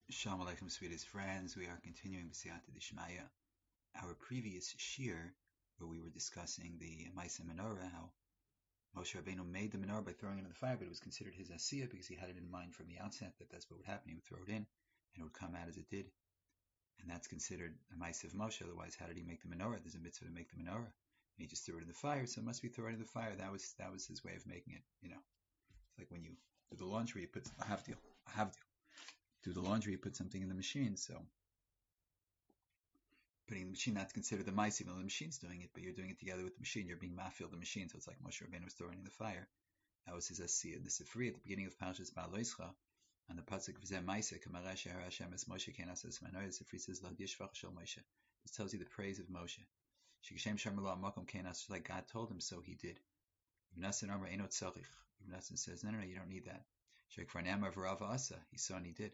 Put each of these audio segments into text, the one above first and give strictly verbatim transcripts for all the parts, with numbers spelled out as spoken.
Shalom Aleichem, sweetest friends. We are continuing B'siyata Dishmaya, our previous shir, where we were discussing the Maisa Menorah, how Moshe Rabbeinu made the menorah by throwing it in the fire, but it was considered his asiyah because he had it in mind from the outset that that's what would happen. He would throw it in, and it would come out as it did, and that's considered a Maisa of Moshe. Otherwise, how did he make the menorah? There's a mitzvah to make the menorah, and he just threw it in the fire, so it must be thrown in the fire. That was that was his way of making it. You know, it's like when you do the laundry, you put a havdil, a havdil. Do the laundry, you put something in the machine, so putting in the machine, that's considered the ma'aseh, even though the machine's doing it, but you're doing it together with the machine, you're being mafil the machine, so it's like Moshe Rabbeinu was throwing in the fire. That was his asiyah. The Sifri at the beginning of Parshas Ba'aloischa, on the pasuk of Zeh Ma'aseh, Kamara She'ar Hashem es Moshe Ken Asas Manoah, the Sifri says, L'ad Yishvach Shel Moshe. This tells you the praise of Moshe. Shekashem Shamar Lo Makom Ken Asas, like God told him, so he did. Ibn Nasan Amar Einot Tzarich. Ibn Nasan says, no, no, no, you don't need that. Shekfar Ne'amar V'Rav Asa, he saw and he did.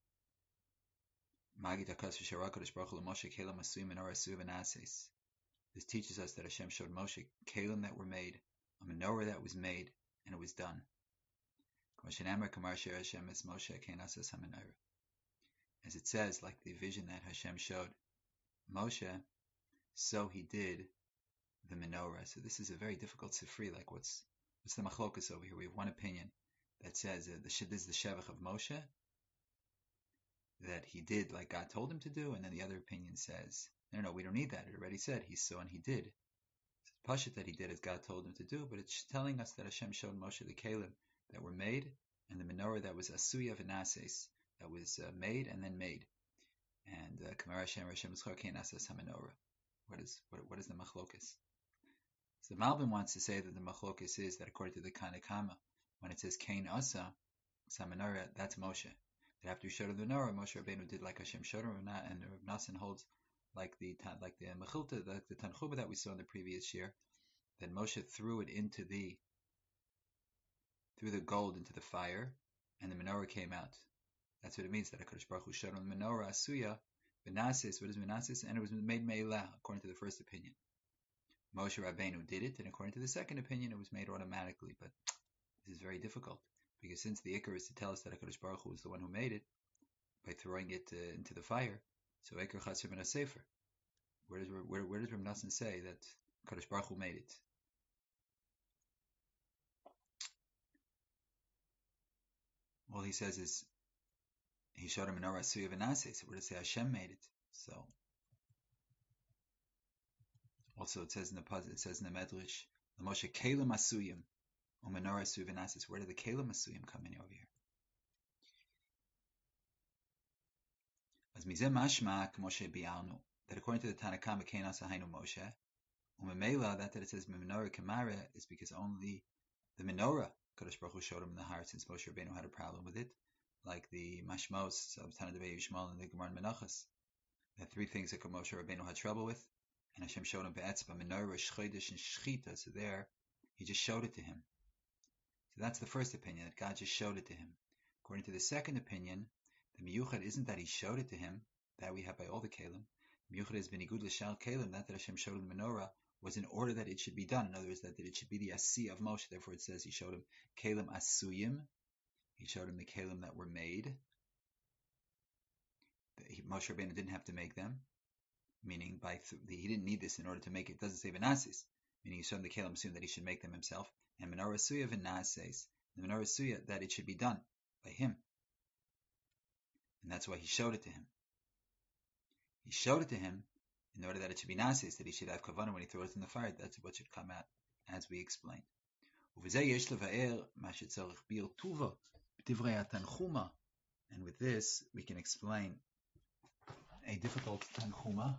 This teaches us that Hashem showed Moshe kelim that were made, a menorah that was made, and it was done. As it says, like the vision that Hashem showed Moshe, so he did the menorah. So this is a very difficult sifri. Like what's what's the machlokas over here? We have one opinion that says uh, the, this is the shevach of Moshe, that he did like God told him to do, and then the other opinion says, no, no, we don't need that. It already said he saw and he did. It's pashut that he did as God told him to do, but it's telling us that Hashem showed Moshe the kelim that were made, and the menorah that was asuya v'nases, that was uh, made and then made. And Kamar Hashem Hashem Ken Asas HaMenorah. What is what, what is the machlokas? So the Malbim wants to say that the machlokas is that according to the Kanakama, when it says Kain Asa HaMenorah, that's Moshe. That after he showed him the menorah, Moshe Rabbeinu did like Hashem showed him, and Rav Nassan holds like the like the Mechilta, like the Tanchuma that we saw in the previous year, that Moshe threw it into the threw the gold into the fire, and the menorah came out. That's what it means that HaKadosh Baruch Hu showed him the menorah asuya v'nases. What is v'nases? And it was made me'ilah, according to the first opinion. Moshe Rabbeinu did it, and according to the second opinion, it was made automatically. But this is very difficult. Because since the Iker is to tell us that HaKadosh Baruch Hu was the one who made it by throwing it uh, into the fire, so Iker Chaser ben Sefer. Where does where, where does Rav Nassan say that HaKadosh Baruch Hu made it? All he says is he showed him an Menorah Suya v'Naseh. So where does it say Hashem made it? So also it says in the puzzle, it says in the Medrash, the Moshe Kelim Asuyim. Menorah Suya v'Nases. Where did the Kelim Asuyim come in over here? As mizeh mashma k'Moshe bi'alnu, that according to the Tanakama Kain Asa Hainu Moshe, u'memela, that that it says menorah kamara is because only the menorah Kadosh Baruch Hu showed him in the heart, since Moshe Rabbeinu had a problem with it, like the mashmos of Tana Devei Yishmael and the Gemara Menachos. The three things that Moshe Rabbeinu had trouble with, and Hashem showed him be'etzba, menorah, shchedish, and shchita. So there, he just showed it to him. So that's the first opinion, that God just showed it to him. According to the second opinion, the miyuchad isn't that he showed it to him, that we have by all the kelim. Miyuchad is benigud l'shal kelim, not that Hashem showed him the menorah was in order that it should be done. In other words, that, that it should be the asi of Moshe. Therefore it says he showed him kelim asuyim. He showed him the kelim that were made. He, Moshe Rabbeinu didn't have to make them, meaning by th- he didn't need this in order to make it. It doesn't say v'nasis, meaning he showed him the kelim asuyim that he should make them himself. And menorah suya v'nases, the menorah suya that it should be done by him. And that's why he showed it to him. He showed it to him in order that it should be nases, that he should have kavanah when he throws it in the fire. That's what should come out, as we explained. And with this, we can explain a difficult tanchuma.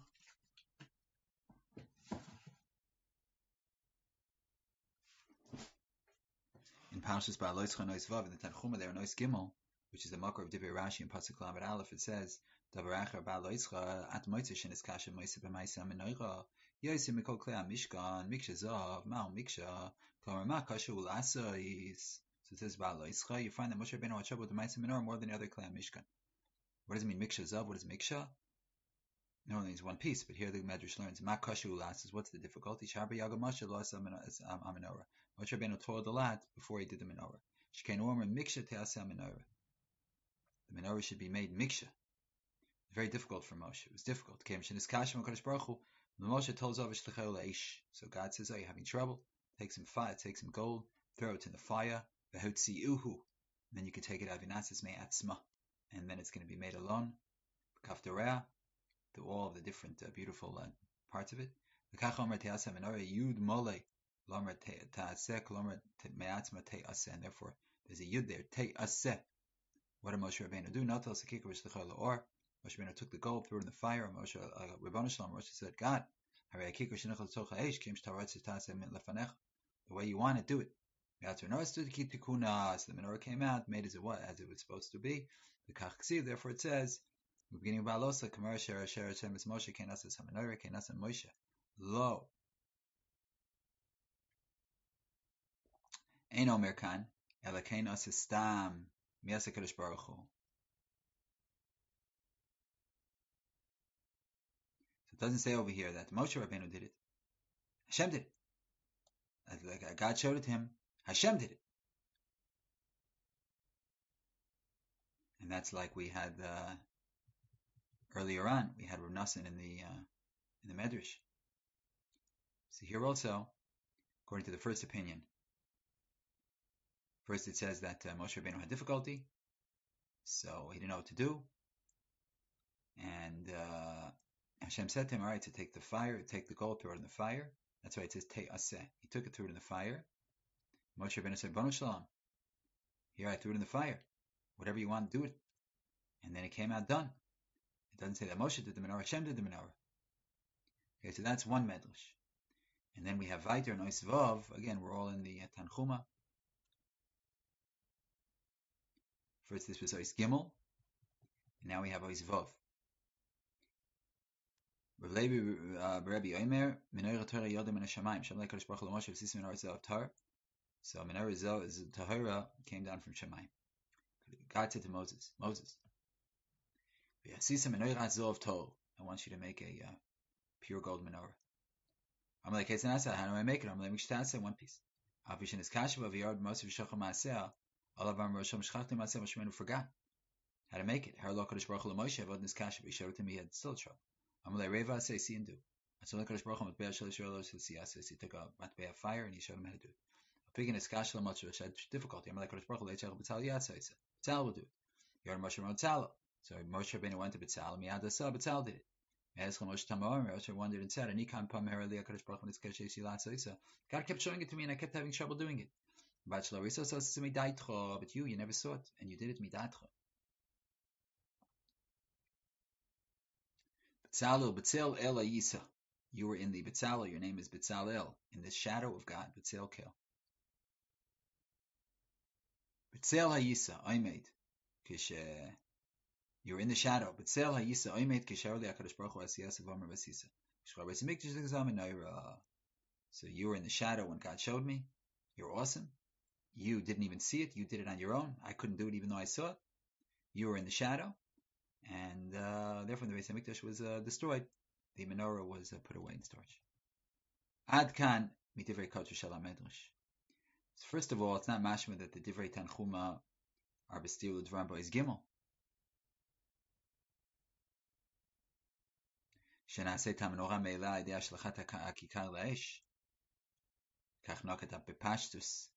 In Parshas Ba'aloischa Nois Vav, in the tanchuma there, Nois Gimel, which is the makor of Divrei Rashi in Pasuk Lamed Aleph, it says, Davaracher Ba'aloischa at Moitze shenis kasha Moise b'Maisa Menoira Yosim Mikol Klei Mishkan Miksha Zav Ma'u Miksha Klomer Ma Kasha Ulasais. So it says Ba'aloischa. You find that Moshe Rabbeinu had trouble with the Maisa Menorah more than the other Klei Mishkan. What does it mean Miksha Zav? What is Miksha? Normally it's one piece, but here the Medrash learns Ma Kasha Ulasais. What's the difficulty? Shabra Yaga Moshe Lo Asa Menorah. Moshe Rabbeinu toiled a lot before he did the Menorah. Shkein Omer Miksha Te'asa Menorah. The menorah should be made miksha. Very difficult for Moshe. It was difficult. Moshe told Eish. So God says, "Oh, you're having trouble. Take some fire, take some gold, throw it in the fire. Uhu. Then you can take it avinasis me'atzma, and then it's going to be made alone. Kafterea, to all of the different uh, beautiful uh, parts of it. And therefore, there's a yud there. Te aseh. What did Moshe Rabbeinu do? Not Moshe Rabbeinu took the gold, threw it in the fire. Moshe Rabbeinu Shalom Moshe said, God, the way you want to do it. So the menorah came out, made as it was, as it was supposed to be. The Kach, therefore it says, the beginning of Balosa, Kamar Shera Shera Hashem is Moshe, Kenas is Hamenorah, Kenas and Moshe. Lo. Ein Omer Kan, Ela Kenas is Stam, Miasa Kadosh Baruch Hu. So it doesn't say over here that Moshe Rabbeinu did it. Hashem did it. Like God showed it to him. Hashem did it. And that's like we had uh, earlier on. We had Rav Nassan in the uh, in the Medrash. So here also, according to the first opinion, first it says that uh, Moshe Rabbeinu had difficulty, so he didn't know what to do. And uh, Hashem said to him, all right, to take the fire, take the gold, throw it in the fire. That's why it says Te Aseh. He took it, threw it in the fire. Moshe Rabbeinu said, Banu Shalom, here I threw it in the fire. Whatever you want, do it. And then it came out done. It doesn't say that Moshe did the menorah, Hashem did the menorah. Okay, so that's one medrash. And then we have Vaiter and Ois Vav. Again, we're all in the uh, Tanchuma. First this was Ois Gimel. And now we have Ois Vav. Rav Levi Rabbi Omer, Menorah Torah Yodim and Hashamayim. Shem Leikadosh Baruch Hu Moshe V'sis Menorah Zav Tar. So Menorah Zav Tahora came down from Shemayim. God said to Moses, Moses, V'yasisa Menorah Zav Tar. I want you to make a uh, pure gold menorah. I'm like, how do I make it? I'm like, one piece. Avishin is kasha v'yard Moshe v'shachar ma'aseh. Alavam Rosham shchachtim ma'aseh. Moshe Rabbeinu forgot how to make it. Har lo Kadosh Baruch Hu Moshe avod nis kasha. He showed it to me. He had still trouble. I'm like, Reva say see and do. So Kadosh Baruch Hu matbeah shel Yisrael so he took a matbeah of fire and he showed him how to do it. Picking his kasha l'motz which had difficulty. I'm like, Kadosh Baruch Hu leitzach b'tzal yatzah. He said, B'tzal will do it. Yard Moshe B'tzal. So Moshe Rabbeinu went to B'tzal. Miyad Asa B'tzal did it. Moshe wondered and said, God kept showing it to me and I kept having trouble doing it. But you, you never saw it, and you did it midatcha. B'tzalel, B'tzel El Ayisa. You were in the B'tzalel, your name is B'tzalel, in the shadow of God, B'tzel Kel. B'tzel Ayisa, I made. Kish. You were in the shadow. B'tzel hayisa oimet kisharli HaKadosh Baruch Hu asiyas v'omer v'sisa. So you were in the shadow when God showed me. You're awesome. You didn't even see it. You did it on your own. I couldn't do it even though I saw it. You were in the shadow. And uh, therefore the Beis HaMikdash was uh, destroyed. The menorah was uh, put away in storage. Ad kan mitivrei kodesh shel HaMedrash. First of all, it's not mashma that the divrei Tanchuma are b'stil d'varim bo'is gimel. שנעשה את המנורה מעילה על ידי השלכת הכיכר לאש. כך נוקט בפשטוס.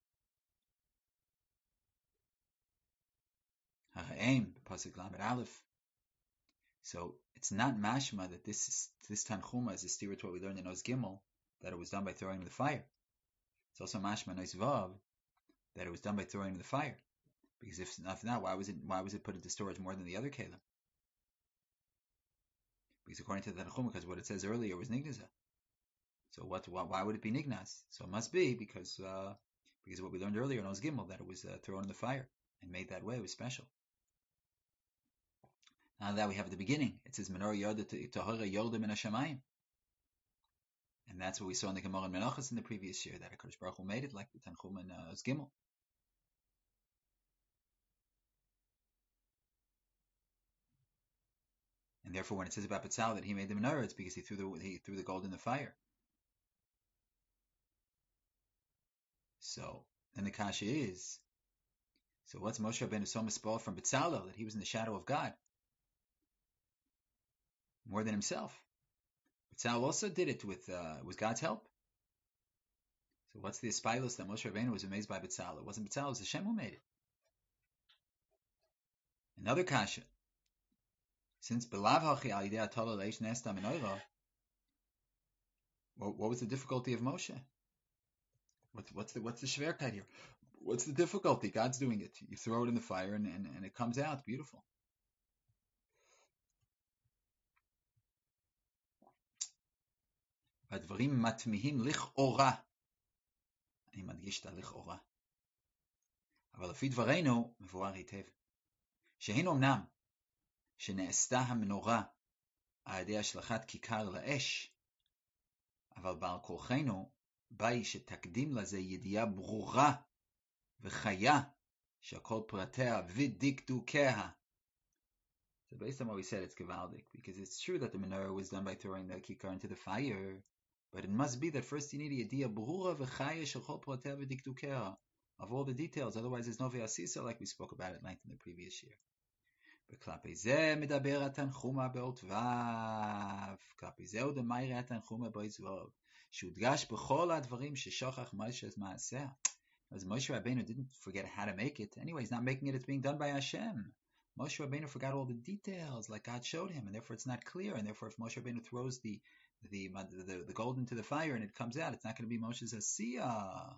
הרעים, בפסוק למד א'. So it's not mashma that this is, this tanchuma is a steer to what we learned in Oz Gimel, that it was done by throwing in the fire. It's also mashma in Oz Vav that it was done by throwing in the fire. Because if, if not, why was it why was it put into storage more than the other kelim? Because according to the Tanchuma, because what it says earlier was Nignaza. So what? Why would it be Nignaz? So it must be because uh, because of what we learned earlier in Oz Gimel, that it was uh, thrown in the fire and made that way. It was special. Now that we have at the beginning, it says Menorah Yoda Tahora Yoda Min Hashamayim, and that's what we saw in the Gemara in Menachos in the previous year, that HaKadosh Baruch Hu made it like the Tanchuma in uh, Oz Gimel. And therefore, when it says about B'tzal that he made the menorah, it's because he threw the he threw the gold in the fire. So then the kasha is, so what's Moshe Rabbeinu so mispal from B'tzalel, that he was in the shadow of God? more than himself. Betzalel also did it with uh, with God's help. So what's the aspilos that Moshe Rabbeinu was amazed by Betzalel? It wasn't Betzalel, it was Hashem who made it. Another kasha. Since Belav Hachi Al Yidei Atala Leish Nesta Menorah, what was the difficulty of Moshe? What's what's the what's the shverkeit here? What's the difficulty? God's doing it. You throw it in the fire and, and, and it comes out beautiful. הדברים מתמיהים לכאורה. אני מדגיש את הלכאורה. אבל לפי דברינו מבואר היטב. שהן אמנם שנעשתה המנורה על ידי השלכת כיכר לאש, אבל בעל כורחנו באי שתקדים לזה ידיעה ברורה וחיה שהכל פרטיה ודקדוקיה. So based on what we said, it's Gavaldik, because it's true that the menorah was done by throwing the kikar into the fire, but it must be that first you need a yediyah brura v'chaya shechol pratea v'dikdukea of all the details, otherwise there's no ve'asisa, like we spoke about at length in the previous year. וכלפי זה מדבר התנחומה באות ו', כלפי זה עוד המיירה התנחומה באות ו', שהודגש בכל הדברים ששוכח משה מעשיה. As Moshe Rabbeinu didn't forget how to make it, anyway, he's not making it, it's being done by Hashem. Moshe Rabbeinu forgot all the details like God showed him, and therefore it's not clear, and therefore if Moshe Rabbeinu throws the the, the, the gold into the fire and it comes out, it's not going to be Moshe's asiyah.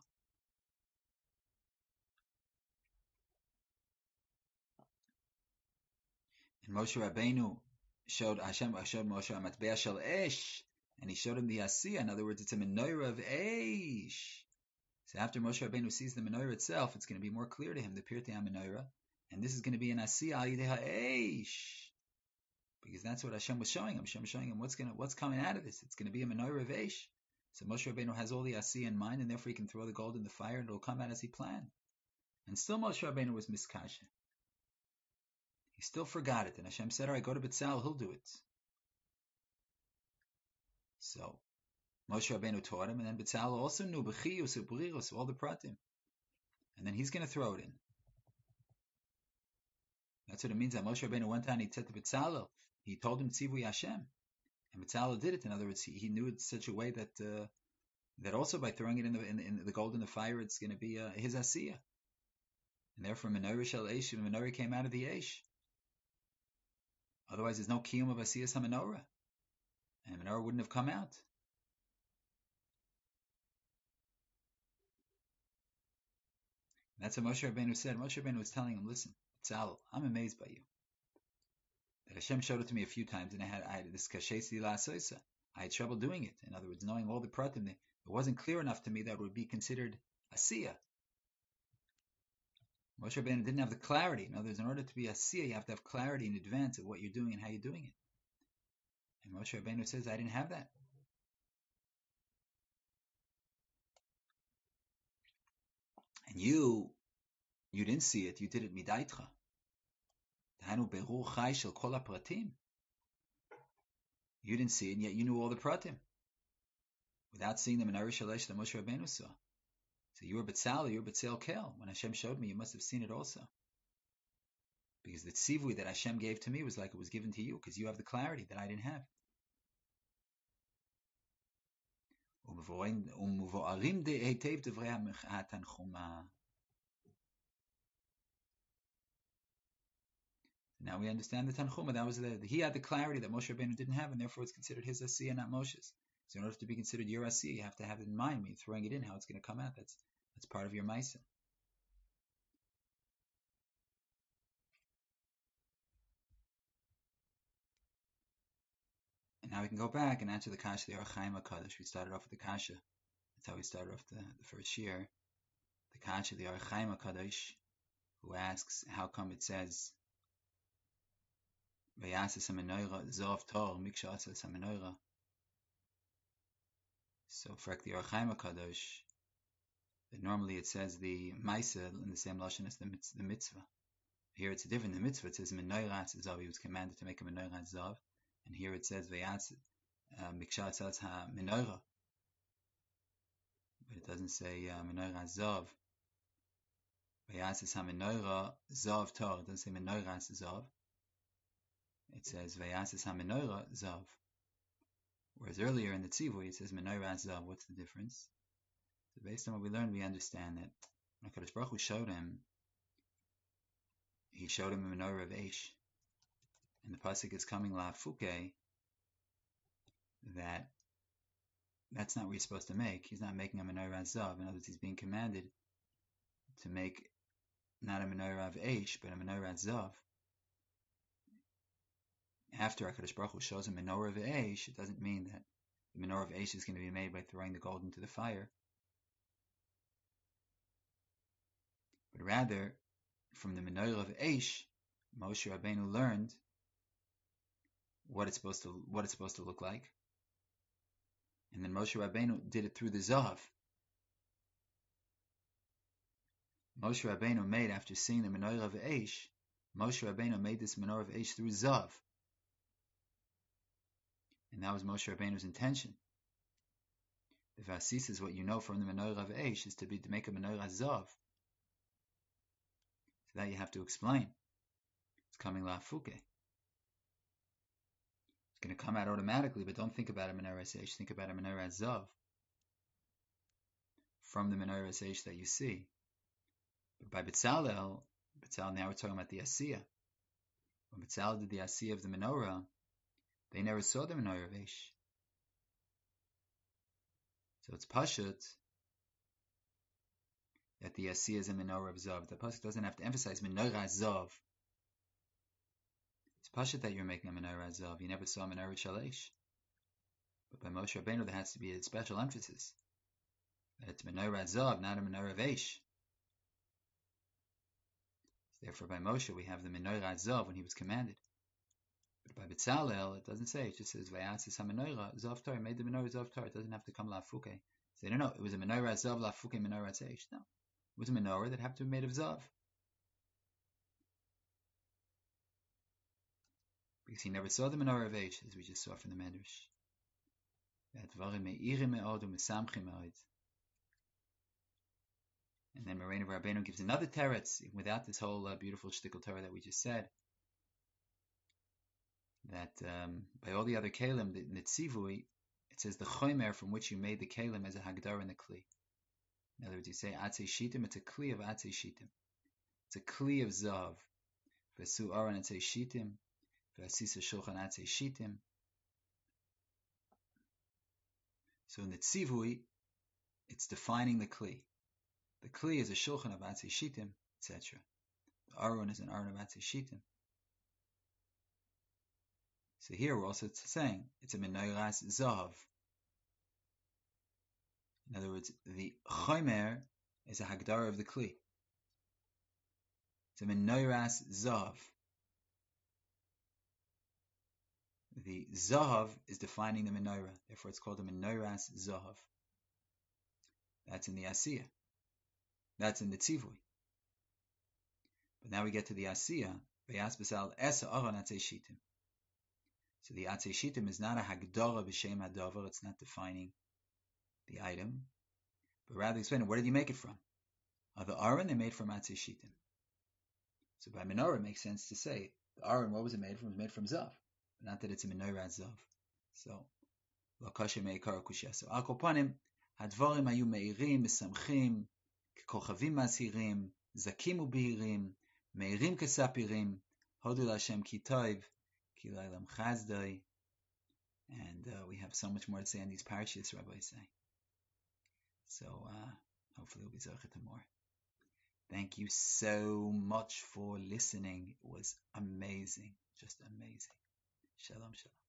And Moshe Rabbeinu showed Hashem, showed Moshe Matbeah Shel Esh, and he showed him the asiyah. In other words, it's a menorah of Eish. So after Moshe Rabbeinu sees the menorah itself, it's going to be more clear to him, the Pirtei HaMenorah, and this is going to be an asiyah al yidei ha'eish, because that's what Hashem was showing him. Hashem was showing him what's going to, what's coming out of this. It's going to be a menorah of Eish. So Moshe Rabbeinu has all the asiyah in mind, and therefore he can throw the gold in the fire, and it'll come out as he planned. And still Moshe Rabbeinu was miskasha. He still forgot it, and Hashem said, all right, go to Betzalel, he'll do it. So Moshe Rabbeinu taught him, and then Betzalel also knew Bechiyus, Ubrirus, all the pratim. And then he's going to throw it in. That's what it means that Moshe Rabbeinu went down and he said to Betzalel, he told him Tzivui Hashem. And Betzalel did it. In other words, he, he knew it in such a way that uh, that also by throwing it in the, in, in the gold in the fire, it's going to be uh, his asiyah. And therefore, Menorah Shel Eish, the menorah came out of the Eish. Otherwise, there's no kiyum of asiyas ha-menorah. And the menorah wouldn't have come out. That's what Moshe Rabbeinu said. Moshe Rabbeinu was telling him, listen, Betzalel, I'm amazed by you. That Hashem showed it to me a few times, and I had, I had this kashesi la'asoisa. I had trouble doing it. In other words, knowing all the pratim, it wasn't clear enough to me that it would be considered asiyah. Moshe Rabbeinu didn't have the clarity. In other words, in order to be asiyah, you have to have clarity in advance of what you're doing and how you're doing it. And Moshe Rabbeinu says, I didn't have that. And you, you didn't see it, you did it midaitcha. You didn't see it, and yet you knew all the pratim. Without seeing the menorah shalesh that Moshe Rabbeinu saw. So you were Betzalel, you were Betzel Kel. When Hashem showed me, you must have seen it also. Because the tzivui that Hashem gave to me was like it was given to you, because you have the clarity that I didn't have. Now we understand the Tanchuma. That was the, he had the clarity that Moshe Rabbeinu didn't have, and therefore it's considered his asiyah, not Moshe's. So in order to be considered your asiyah, you have to have it in mind when you're throwing it in, how it's going to come out. That's that's part of your ma'aseh. And now we can go back and answer the kasha, the Or Chaim HaKadosh. We started off with the kasha. That's how we started off the, the first year. The kasha, the Or Chaim HaKadosh, who asks, how come it says, V'yases ha-menorah zov tor miksha atzas ha-menorah. So, for the Or Chaim HaKadosh, that normally it says the ma'aseh in the same lashon as the, the mitzvah. Here it's different. The mitzvah, it says menorah zav. He was commanded to make a menorah zav, and here it says v'yases miksha atzas ha-menorah, but it doesn't say uh, menorah zav. V'yases ha-menorah zav tor. It doesn't say menorah zav. it says Vayasis HaMenorah Zav. Whereas earlier in the Tzivui it says Menorah Zav. What's the difference? So based on what we learned, we understand that when HaKadosh Baruch Hu showed him, he showed him a Menorah of Eish. And the pasuk is coming La'afuke, that that's not what he's supposed to make. He's not making a Menorah Zav. In other words, he's being commanded to make not a Menorah of Eish, but a Menorah Zav. After HaKadosh Baruch Hu shows him Menorah of Eish, it doesn't mean that the Menorah of Eish is going to be made by throwing the gold into the fire. But rather, from the Menorah of Eish, Moshe Rabbeinu learned what it's supposed to what it's supposed to look like. And then Moshe Rabbeinu did it through the Zav. Moshe Rabbeinu made, after seeing the Menorah of Eish, Moshe Rabbeinu made this Menorah of Eish through Zav. And that was Moshe Rabbeinu's intention. The Vasis is what you know from the Menorah of Eish, is to be to make a Menorah Zav. So that you have to explain. It's coming La'afuke. It's going to come out automatically, but don't think about a Menorah Eish. Think about a Menorah Zav from the Menorah Eish that you see. But by Betzalel, Betzalel, now we're talking about the Asiyah. When Betzalel did the Asiyah of the Menorah, they never saw the Menorah of Eish. So it's Pashut that the Asiyah is a Menorah of Zav. The Pasuk doesn't have to emphasize Menorah Zav. It's Pashut that you're making a Menorah Zav. You never saw a Menorah Shalesh. But by Moshe Rabbeinu there has to be a special emphasis. That it's Menorah Zav, not a Menorah of Eish. Therefore by Moshe we have the Menorah Zav when he was commanded. But by Betzalel, it doesn't say. It just says Vayasis HaMenorah Zav Tar. Made the Menorah Zav Tar. It doesn't have to come La'afuke. Say no, no. It was a Menorah Zav La'afuke Menorah Eish. No, it was a Menorah that happened to be made of Zav. Because he never saw the Menorah of Eish, as we just saw from the Medrash. And then Moreno Rabbeinu gives another teretz, even without this whole uh, beautiful shtickle Torah that we just said. That um, by all the other kelim, the Nitzivui, it says the chomer from which you made the kelim as a hagdar and a kli. In other words, you say atzei shitim, it's a kli of atzei shitim. It's a kli of zav. V'su aron atzei shitim, v'asisa shulchan atzei shitim. So in the Tzivui, it's defining the kli. The kli is a shulchan of atzei shitim, et cetera. The aron is an aron of atzei shitim. So here we're also saying it's a Menorah Zav. In other words, the Chomer is a Hagdara of the Kli. It's a Menorah Zav. The Zav is defining the Menorah, therefore it's called a Menorah Zav. That's in the Asiyah. That's in the Tzivui. But now we get to the Asiyah. V'yas b'sal esa aron atzei shitim. So the atzei shitim is not a hagdara b'shem hadavar. It's not defining the item, but rather explaining where did you make it from. Are the aron they made from atzei shitim? So by menorah it makes sense to say the aron, what was it made from? It was made from zav, but not that it's a menorah zav. So lo kasher meikar kushya. So al kol panim hadvarim hayu meirim mesamchim kekochavim mazhirim zakim ubihirim meirim kesapirim hodu l'Hashem ki tov. And uh, we have so much more to say on these parashas, Rabbi say. So uh, hopefully we'll be zocher to more. Thank you so much for listening. It was amazing, just amazing. Shalom, shalom.